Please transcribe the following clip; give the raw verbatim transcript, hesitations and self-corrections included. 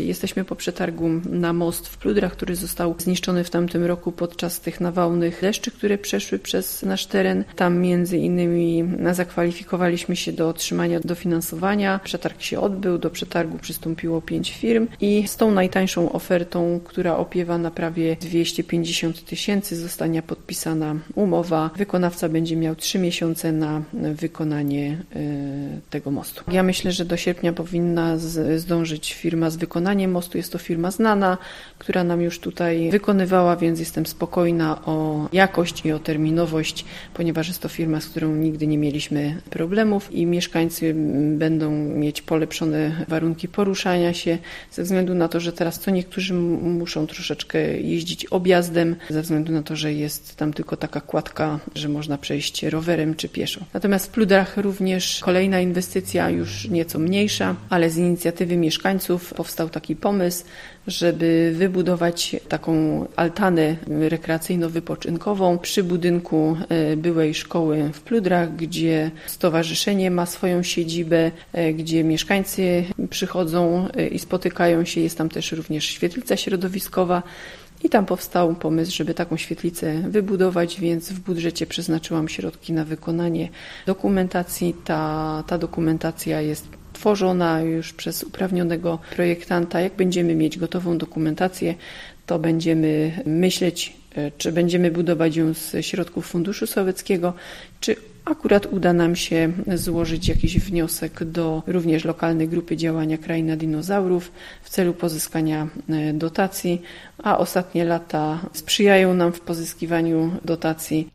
Jesteśmy po przetargu na most w Pludrach, który został zniszczony w tamtym roku podczas tych nawałnych deszczy, które przeszły przez nasz teren. Tam między innymi zakwalifikowaliśmy się do otrzymania dofinansowania. Przetarg się odbył, do przetargu przystąpiło pięć firm i z tą najtańszą ofertą, która opiewa na prawie dwieście pięćdziesiąt tysięcy, zostanie podpisana umowa. Wykonawca będzie miał trzy miesiące na wykonanie tego mostu. Ja myślę, że do sierpnia powinna zdążyć firma z wykonaniem mostu. Jest to firma znana, która nam już tutaj wykonywała, więc jestem spokojna o jakość i o terminowość, ponieważ jest to firma, z którą nigdy nie mieliśmy problemów i mieszkańcy będą mieć polepszone warunki poruszania się ze względu na to, że teraz co niektórzy muszą troszeczkę jeździć objazdem, ze względu na to, że jest tam tylko taka kładka, że można przejść rowerem czy pieszo. Natomiast w Pludrach również kolejna inwestycja, już nieco mniejsza, ale z inicjatywy mieszkańców powstał taki pomysł, żeby wybudować taką altanę rekreacyjno-wypoczynkową przy budynku byłej szkoły w Pludrach, gdzie stowarzyszenie ma swoją siedzibę, gdzie mieszkańcy przychodzą i spotykają się. Jest tam też również świetlica środowiskowa. I tam powstał pomysł, żeby taką świetlicę wybudować, więc w budżecie przeznaczyłam środki na wykonanie dokumentacji. Ta, ta dokumentacja jest tworzona już przez uprawnionego projektanta. Jak będziemy mieć gotową dokumentację, to będziemy myśleć, czy będziemy budować ją z środków Funduszu Sowieckiego, czy akurat uda nam się złożyć jakiś wniosek do również lokalnej grupy działania Kraina Dinozaurów w celu pozyskania dotacji, a ostatnie lata sprzyjają nam w pozyskiwaniu dotacji.